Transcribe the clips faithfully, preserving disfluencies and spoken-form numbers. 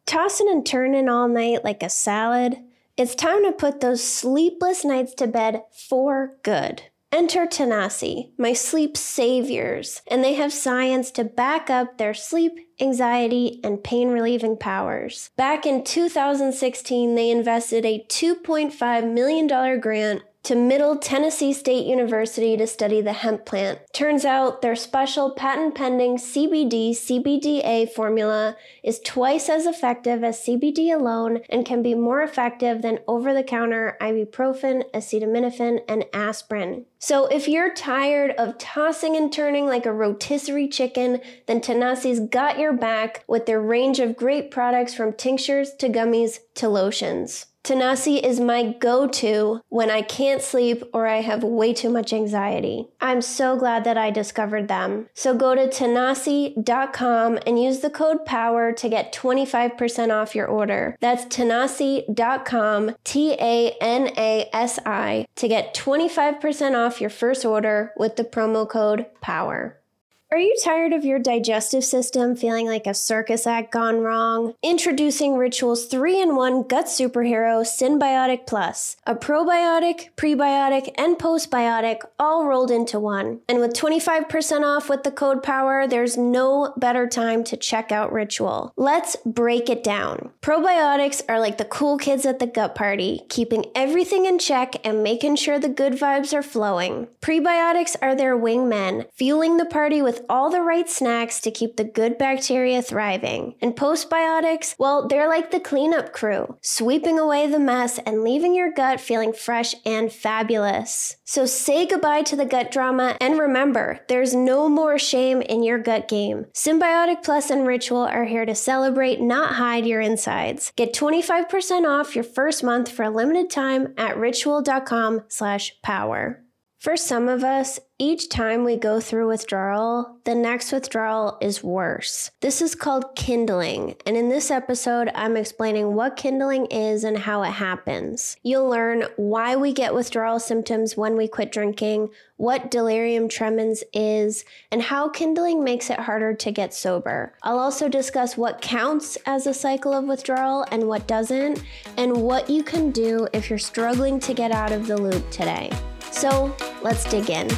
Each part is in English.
Tossing and turning all night like a salad? It's time to put those sleepless nights to bed for good. Enter Tanasi, my sleep saviors, and they have science to back up their sleep, anxiety, and pain-relieving powers. Back in two thousand sixteen, they invested a two point five million dollars grant to Middle Tennessee State University to study the hemp plant. Turns out their special patent-pending C B D C B D A formula is twice as effective as C B D alone and can be more effective than over-the-counter ibuprofen, acetaminophen, and aspirin. So if you're tired of tossing and turning like a rotisserie chicken, then Tanasi's got your back with their range of great products from tinctures to gummies to lotions. Tanasi is my go-to when I can't sleep or I have way too much anxiety. I'm so glad that I discovered them. So go to Tanasi dot com and use the code POWER to get twenty-five percent off your order. That's Tanasi dot com, T A N A S I, to get twenty-five percent off your first order with the promo code POWER. Are you tired of your digestive system feeling like a circus act gone wrong? Introducing Ritual's three in one gut superhero, Synbiotic Plus, a probiotic, prebiotic, and postbiotic all rolled into one. And with twenty-five percent off with the code POWER, there's no better time to check out Ritual. Let's break it down. Probiotics are like the cool kids at the gut party, keeping everything in check and making sure the good vibes are flowing. Prebiotics are their wingmen, fueling the party with all the right snacks to keep the good bacteria thriving. And postbiotics, well, they're like the cleanup crew, sweeping away the mess and leaving your gut feeling fresh and fabulous. So say goodbye to the gut drama, and remember, there's no more shame in your gut game. Synbiotic Plus and Ritual are here to celebrate, not hide your insides. Get twenty-five percent off your first month for a limited time at ritual dot com slash power. For some of us, each time we go through withdrawal, the next withdrawal is worse. This is called kindling, and in this episode, I'm explaining what kindling is and how it happens. You'll learn why we get withdrawal symptoms when we quit drinking, what delirium tremens is, and how kindling makes it harder to get sober. I'll also discuss what counts as a cycle of withdrawal and what doesn't, and what you can do if you're struggling to get out of the loop today. So let's dig in.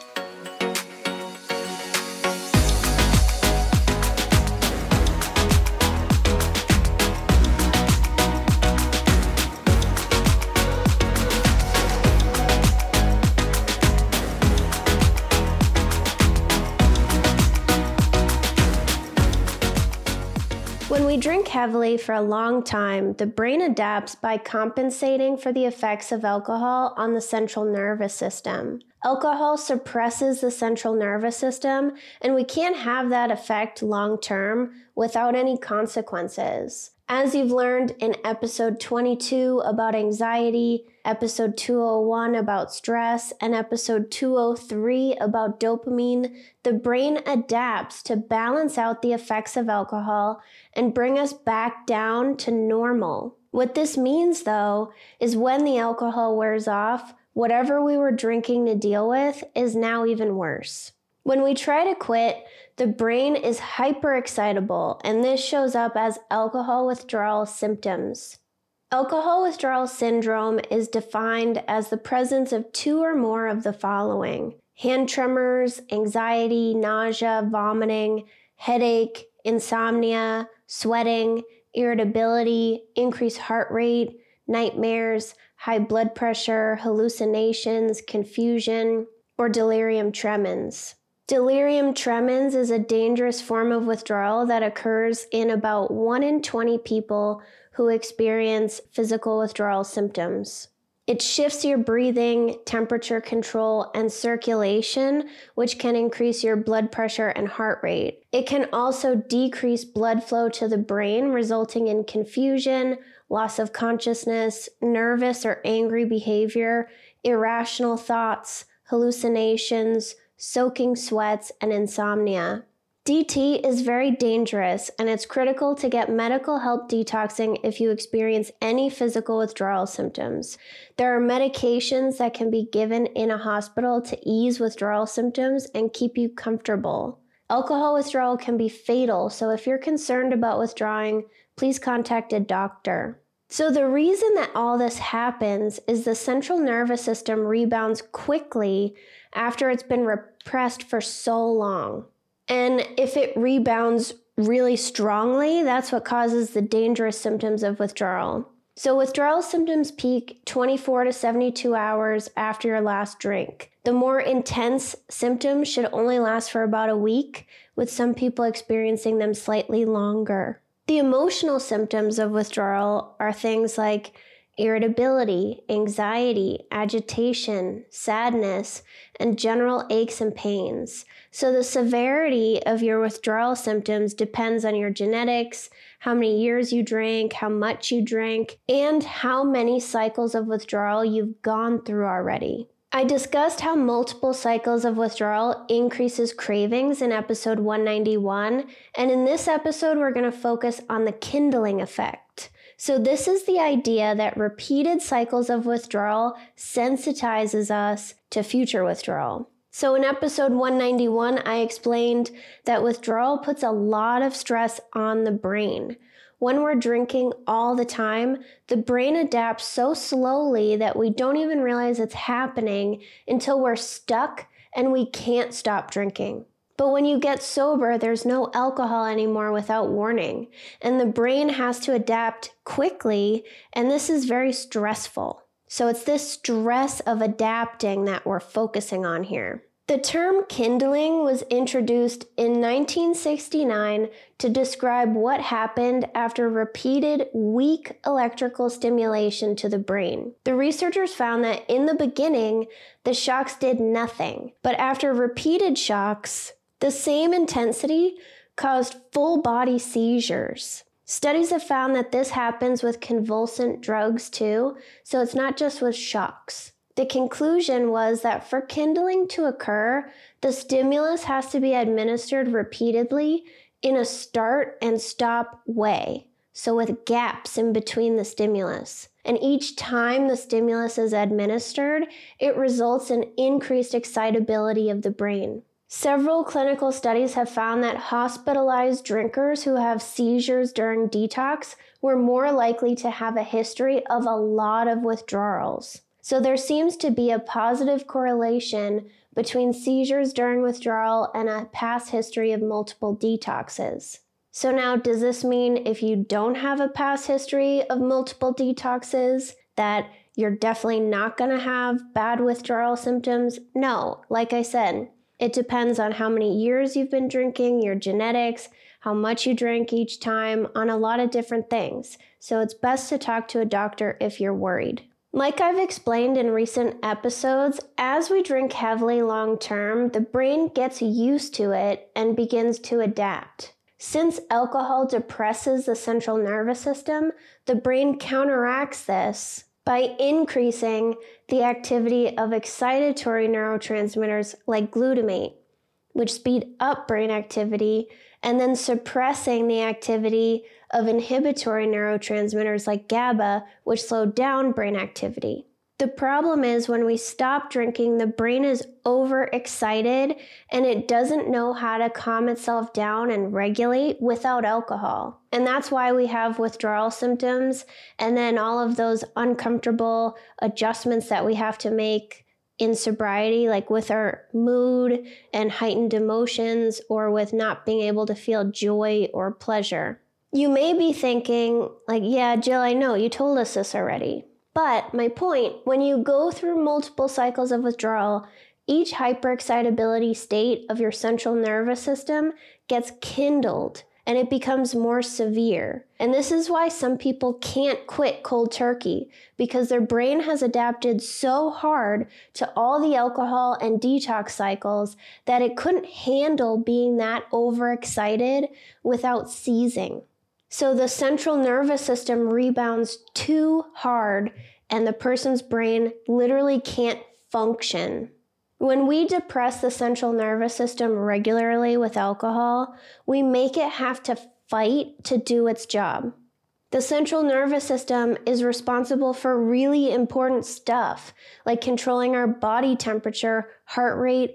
When we drink heavily for a long time, the brain adapts by compensating for the effects of alcohol on the central nervous system. Alcohol suppresses the central nervous system, and we can't have that effect long term without any consequences. As you've learned in episode twenty-two about anxiety, episode two oh one about stress, and episode two oh three about dopamine, the brain adapts to balance out the effects of alcohol and bring us back down to normal. What this means, though, is when the alcohol wears off, whatever we were drinking to deal with is now even worse. When we try to quit, the brain is hyperexcitable, and this shows up as alcohol withdrawal symptoms. Alcohol withdrawal syndrome is defined as the presence of two or more of the following: hand tremors, anxiety, nausea, vomiting, headache, insomnia, sweating, irritability, increased heart rate, nightmares, high blood pressure, hallucinations, confusion, or delirium tremens. Delirium tremens is a dangerous form of withdrawal that occurs in about one in twenty people who experience physical withdrawal symptoms. It shifts your breathing, temperature control, and circulation, which can increase your blood pressure and heart rate. It can also decrease blood flow to the brain, resulting in confusion, loss of consciousness, nervous or angry behavior, irrational thoughts, hallucinations, soaking sweats, and insomnia. D T is very dangerous, and it's critical to get medical help detoxing if you experience any physical withdrawal symptoms. There are medications that can be given in a hospital to ease withdrawal symptoms and keep you comfortable. Alcohol withdrawal can be fatal, so if you're concerned about withdrawing, please contact a doctor. So the reason that all this happens is the central nervous system rebounds quickly after it's been repressed for so long. And if it rebounds really strongly, that's what causes the dangerous symptoms of withdrawal. So withdrawal symptoms peak twenty-four to seventy-two hours after your last drink. The more intense symptoms should only last for about a week, with some people experiencing them slightly longer. The emotional symptoms of withdrawal are things like irritability, anxiety, agitation, sadness, and general aches and pains. So the severity of your withdrawal symptoms depends on your genetics, how many years you drank, how much you drank, and how many cycles of withdrawal you've gone through already. I discussed how multiple cycles of withdrawal increases cravings in episode one ninety-one, and in this episode we're going to focus on the kindling effect. So this is the idea that repeated cycles of withdrawal sensitizes us to future withdrawal. So in episode one ninety-one, I explained that withdrawal puts a lot of stress on the brain. When we're drinking all the time, the brain adapts so slowly that we don't even realize it's happening until we're stuck and we can't stop drinking. But when you get sober, there's no alcohol anymore without warning, and the brain has to adapt quickly, and this is very stressful. So it's this stress of adapting that we're focusing on here. The term kindling was introduced in nineteen sixty-nine to describe what happened after repeated weak electrical stimulation to the brain. The researchers found that in the beginning, the shocks did nothing, but after repeated shocks, the same intensity caused full body seizures. Studies have found that this happens with convulsant drugs too, so it's not just with shocks. The conclusion was that for kindling to occur, the stimulus has to be administered repeatedly in a start and stop way, so with gaps in between the stimulus. And each time the stimulus is administered, it results in increased excitability of the brain. Several clinical studies have found that hospitalized drinkers who have seizures during detox were more likely to have a history of a lot of withdrawals. So there seems to be a positive correlation between seizures during withdrawal and a past history of multiple detoxes. So now, does this mean if you don't have a past history of multiple detoxes, that you're definitely not going to have bad withdrawal symptoms? No, like I said, it depends on how many years you've been drinking, your genetics, how much you drink each time, on a lot of different things. So it's best to talk to a doctor if you're worried. Like I've explained in recent episodes, as we drink heavily long term, the brain gets used to it and begins to adapt. Since alcohol depresses the central nervous system, the brain counteracts this by increasing the activity of excitatory neurotransmitters like glutamate, which speed up brain activity, and then suppressing the activity of inhibitory neurotransmitters like GABA, which slow down brain activity. The problem is when we stop drinking, the brain is overexcited and it doesn't know how to calm itself down and regulate without alcohol. And that's why we have withdrawal symptoms and then all of those uncomfortable adjustments that we have to make in sobriety, like with our mood and heightened emotions, or with not being able to feel joy or pleasure. You may be thinking, like, yeah, Jill, I know, you told us this already. But my point, when you go through multiple cycles of withdrawal, each hyperexcitability state of your central nervous system gets kindled and it becomes more severe. And this is why some people can't quit cold turkey, because their brain has adapted so hard to all the alcohol and detox cycles that it couldn't handle being that overexcited without seizing. So the central nervous system rebounds too hard and the person's brain literally can't function. When we depress the central nervous system regularly with alcohol, we make it have to fight to do its job. The central nervous system is responsible for really important stuff, like controlling our body temperature, heart rate,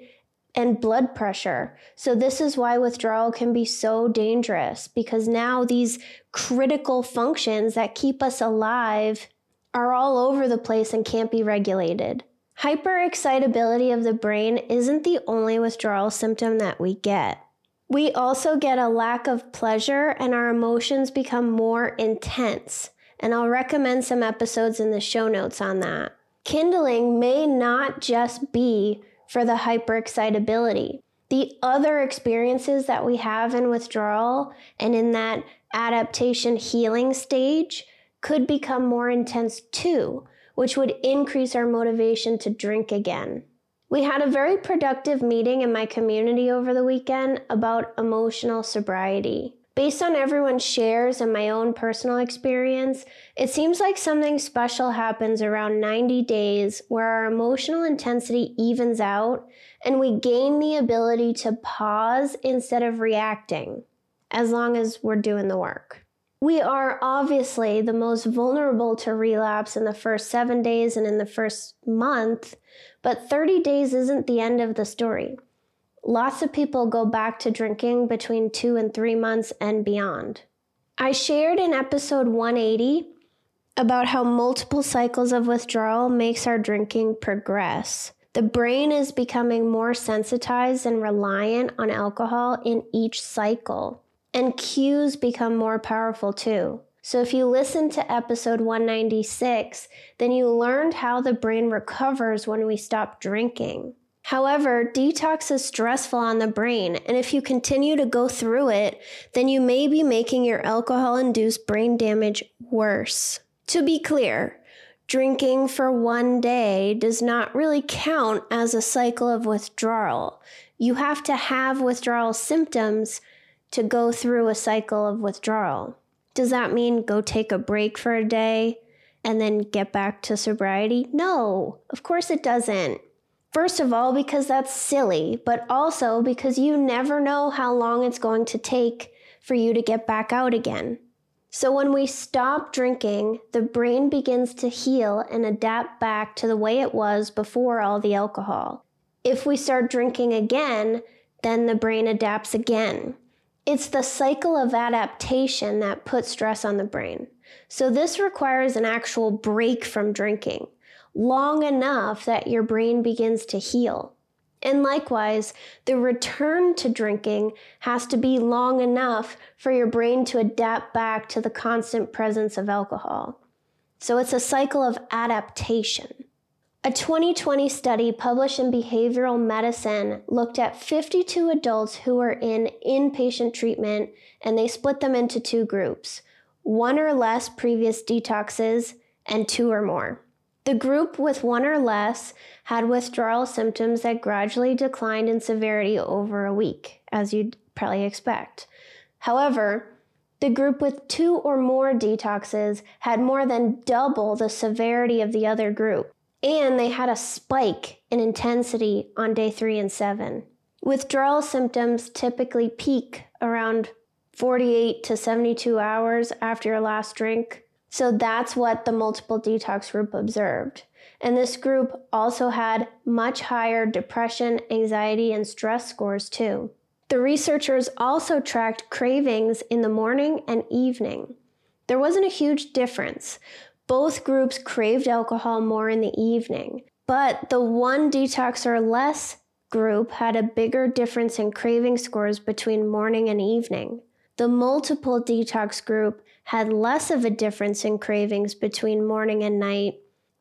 and blood pressure. So this is why withdrawal can be so dangerous, because now these critical functions that keep us alive are all over the place and can't be regulated. Hyperexcitability of the brain isn't the only withdrawal symptom that we get. We also get a lack of pleasure and our emotions become more intense. And I'll recommend some episodes in the show notes on that. Kindling may not just be for the hyperexcitability. The other experiences that we have in withdrawal and in that adaptation healing stage could become more intense too, which would increase our motivation to drink again. We had a very productive meeting in my community over the weekend about emotional sobriety. Based on everyone's shares and my own personal experience, it seems like something special happens around ninety days where our emotional intensity evens out and we gain the ability to pause instead of reacting, as long as we're doing the work. We are obviously the most vulnerable to relapse in the first seven days and in the first month, but thirty days isn't the end of the story. Lots of people go back to drinking between two and three months and beyond. I shared in episode one eighty about how multiple cycles of withdrawal makes our drinking progress. The brain is becoming more sensitized and reliant on alcohol in each cycle, and cues become more powerful too. So if you listen to episode one ninety-six, then you learned how the brain recovers when we stop drinking. However, detox is stressful on the brain, and if you continue to go through it, then you may be making your alcohol-induced brain damage worse. To be clear, drinking for one day does not really count as a cycle of withdrawal. You have to have withdrawal symptoms to go through a cycle of withdrawal. Does that mean go take a break for a day and then get back to sobriety? No, of course it doesn't. First of all, because that's silly, but also because you never know how long it's going to take for you to get back out again. So when we stop drinking, the brain begins to heal and adapt back to the way it was before all the alcohol. If we start drinking again, then the brain adapts again. It's the cycle of adaptation that puts stress on the brain. So this requires an actual break from drinking, long enough that your brain begins to heal. And likewise, the return to drinking has to be long enough for your brain to adapt back to the constant presence of alcohol. So it's a cycle of adaptation. A twenty twenty study published in Behavioral Medicine looked at fifty-two adults who were in inpatient treatment, and they split them into two groups, one or less previous detoxes and two or more. The group with one or less had withdrawal symptoms that gradually declined in severity over a week, as you'd probably expect. However, the group with two or more detoxes had more than double the severity of the other group, and they had a spike in intensity on day three and seven. Withdrawal symptoms typically peak around forty-eight to seventy-two hours after your last drink. So that's what the multiple detox group observed. And this group also had much higher depression, anxiety, and stress scores too. The researchers also tracked cravings in the morning and evening. There wasn't a huge difference. Both groups craved alcohol more in the evening, but the one detox or less group had a bigger difference in craving scores between morning and evening. The multiple detox group had less of a difference in cravings between morning and night,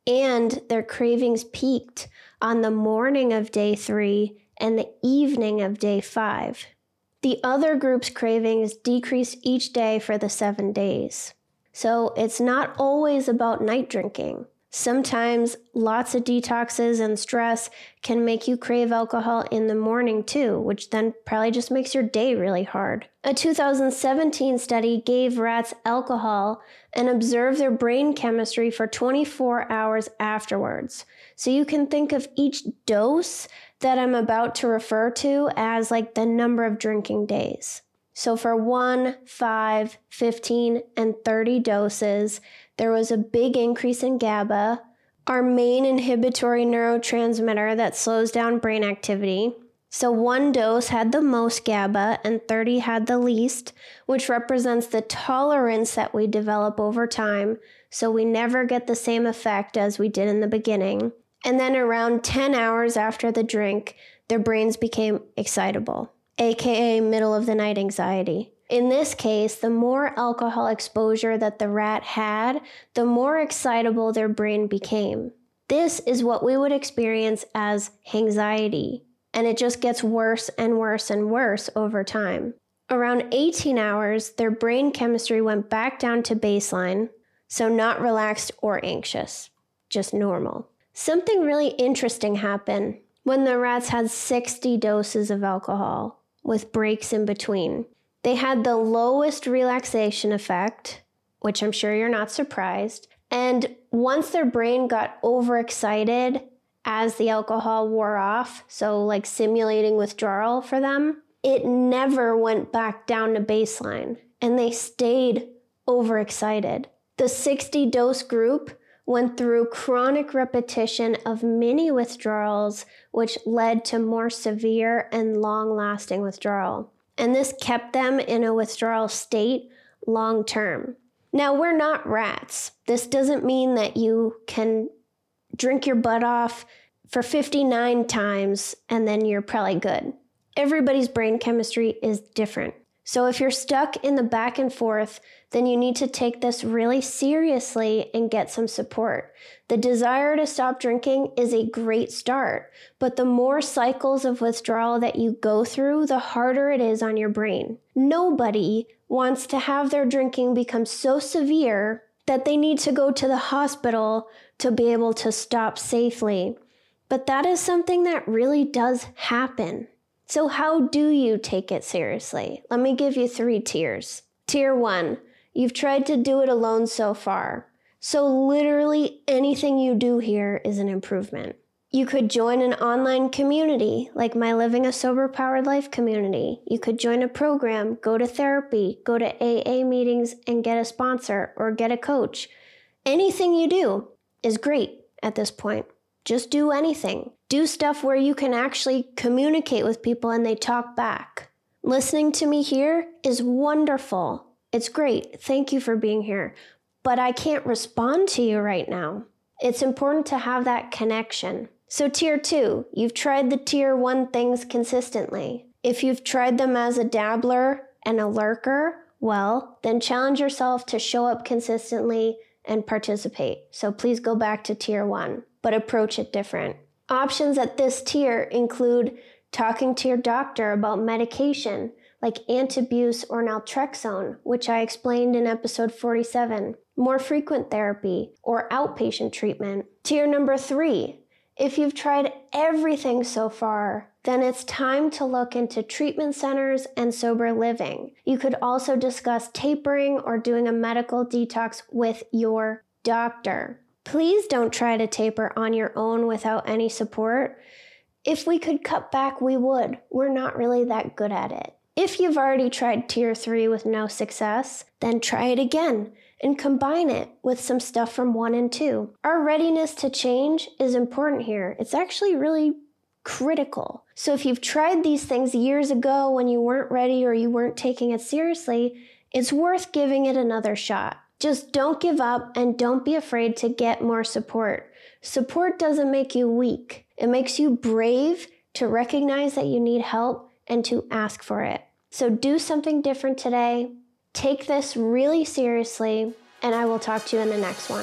and their cravings peaked on the morning of day three and the evening of day five. The other group's cravings decreased each day for the seven days. So it's not always about night drinking. Sometimes lots of detoxes and stress can make you crave alcohol in the morning too, which then probably just makes your day really hard. A two thousand seventeen study gave rats alcohol and observed their brain chemistry for twenty-four hours afterwards. So you can think of each dose that I'm about to refer to as like the number of drinking days. So for one, five, fifteen, and thirty doses, there was a big increase in GABA, our main inhibitory neurotransmitter that slows down brain activity. So one dose had the most GABA and thirty had the least, which represents the tolerance that we develop over time, so we never get the same effect as we did in the beginning. And then around ten hours after the drink, their brains became excitable, aka middle of the night anxiety. In this case, the more alcohol exposure that the rat had, the more excitable their brain became. This is what we would experience as anxiety. And it just gets worse and worse and worse over time. Around eighteen hours, their brain chemistry went back down to baseline, so not relaxed or anxious, just normal. Something really interesting happened when the rats had sixty doses of alcohol, with breaks in between. They had the lowest relaxation effect, which I'm sure you're not surprised, and once their brain got overexcited, as the alcohol wore off, so like simulating withdrawal for them, it never went back down to baseline, and they stayed overexcited. The sixty dose group went through chronic repetition of mini withdrawals, which led to more severe and long-lasting withdrawal. And this kept them in a withdrawal state long term. Now, we're not rats. This doesn't mean that you can drink your butt off for fifty-nine times and then you're probably good. Everybody's brain chemistry is different. So if you're stuck in the back and forth, then you need to take this really seriously and get some support. The desire to stop drinking is a great start, but the more cycles of withdrawal that you go through, the harder it is on your brain. Nobody wants to have their drinking become so severe that they need to go to the hospital to be able to stop safely. But that is something that really does happen. So how do you take it seriously? Let me give you three tiers. Tier one, you've tried to do it alone so far. So literally anything you do here is an improvement. You could join an online community like my Living a Sober Powered Life community. You could join a program, go to therapy, go to A A meetings and get a sponsor or get a coach. Anything you do is great at this point. Just do anything. Do stuff where you can actually communicate with people and they talk back. Listening to me here is wonderful. It's great. Thank you for being here. But I can't respond to you right now. It's important to have that connection. So tier two, you've tried the tier one things consistently. If you've tried them as a dabbler and a lurker, well, then challenge yourself to show up consistently and participate. So please go back to tier one, but approach it different. Options at this tier include talking to your doctor about medication like Antabuse or naltrexone, which I explained in episode forty-seven, more frequent therapy, or outpatient treatment. Tier number three, if you've tried everything so far, then it's time to look into treatment centers and sober living. You could also discuss tapering or doing a medical detox with your doctor. Please don't try to taper on your own without any support. If we could cut back, we would. We're not really that good at it. If you've already tried tier three with no success, then try it again and combine it with some stuff from one and two. Our readiness to change is important here. It's actually really critical. So if you've tried these things years ago when you weren't ready or you weren't taking it seriously, it's worth giving it another shot. Just don't give up and don't be afraid to get more support. Support doesn't make you weak. It makes you brave to recognize that you need help and to ask for it. So do something different today. Take this really seriously, and I will talk to you in the next one.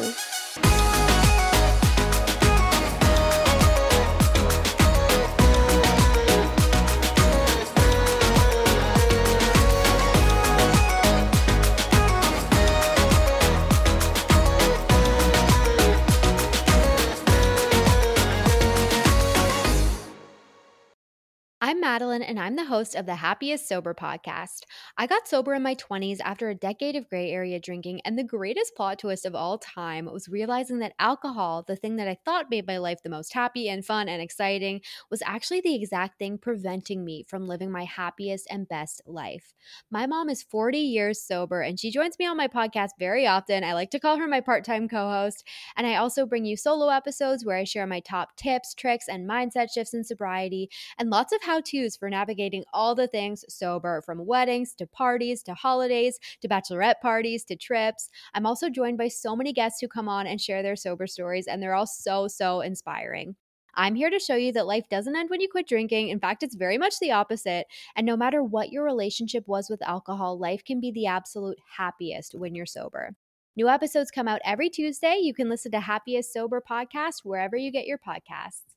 I'm Madeline, and I'm the host of the Happiest Sober podcast. I got sober in my twenties after a decade of gray area drinking, and the greatest plot twist of all time was realizing that alcohol, the thing that I thought made my life the most happy and fun and exciting, was actually the exact thing preventing me from living my happiest and best life. My mom is forty years sober, and she joins me on my podcast very often. I like to call her my part-time co-host, and I also bring you solo episodes where I share my top tips, tricks, and mindset shifts in sobriety, and lots of how how-tos for navigating all the things sober, from weddings to parties to holidays to bachelorette parties to trips. I'm also joined by so many guests who come on and share their sober stories, and they're all so, so inspiring. I'm here to show you that life doesn't end when you quit drinking. In fact, it's very much the opposite. And no matter what your relationship was with alcohol, life can be the absolute happiest when you're sober. New episodes come out every Tuesday. You can listen to Happiest Sober podcast wherever you get your podcasts.